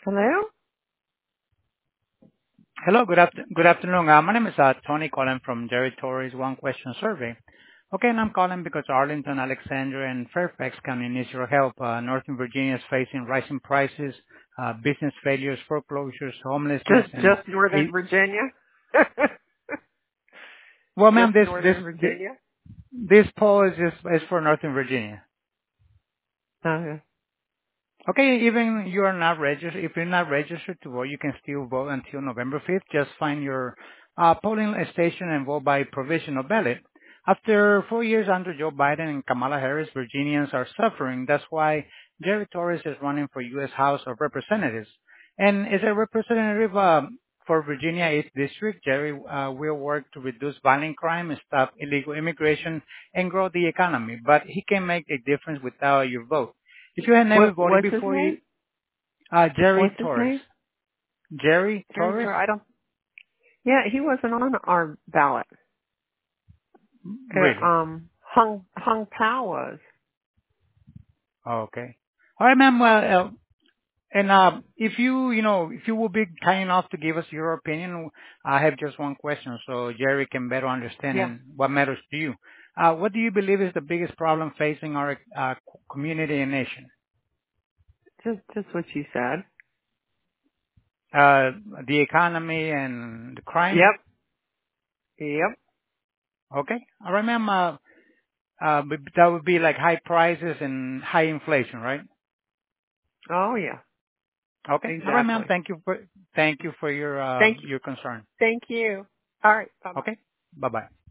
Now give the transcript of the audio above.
Hello? Hello, good afternoon. My name is Tony calling from Jerry Torres One Question Survey. Okay, and I'm calling because Arlington, Alexandria, and Fairfax County needs your help. Northern Virginia is facing rising prices, business failures, foreclosures, homelessness, and Just Northern a, Virginia? well, ma'am, Just Northern Virginia? this poll is for Northern Virginia. Okay. Okay, even you are not registered, if you're not registered to vote, you can still vote until November 5th. Just find your polling station and vote by provisional ballot. After 4 years under Joe Biden and Kamala Harris, Virginians are suffering. That's why Jerry Torres is running for U.S. House of Representatives. And as a representative for Virginia 8th District, Jerry will work to reduce violent crime, stop illegal immigration, and grow the economy. But he can make a difference without your vote. If you had never voted What's his before, name? Jerry What's his Torres. name? Jerry Jerry Torres? Torres. I don't. Yeah, he wasn't on our ballot. Really? Hung Pao was. Okay. All right, ma'am. Well, and if if you will be kind enough to give us your opinion, I have just one question so Jerry can better understand Yeah. and what matters to you. What do you believe is the biggest problem facing our community and nation? Just what you said. Uh, the economy and the crime? Yep. Yep. Okay. All right, ma'am. But that would be like high prices and high inflation, right? Oh yeah. Okay. All right, ma'am. Exactly. Thank you for Thank your concern. thank you. All right. Bye bye. Okay. Bye bye.